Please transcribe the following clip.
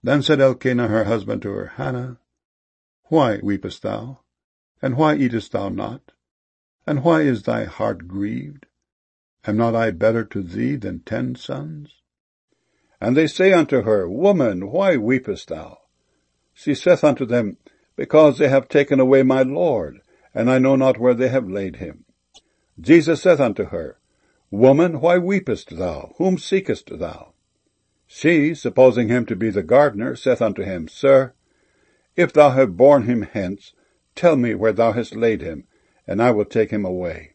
Then said Elkanah her husband to her, Hannah, why weepest thou? And why eatest thou not? And why is thy heart grieved? Am not I better to thee than 10 sons? And they say unto her, Woman, why weepest thou? She saith unto them, Because they have taken away my Lord, and I know not where they have laid him. Jesus saith unto her, Woman, why weepest thou? Whom seekest thou? She, supposing him to be the gardener, saith unto him, Sir, if thou have borne him hence, tell me where thou hast laid him, and I will take him away.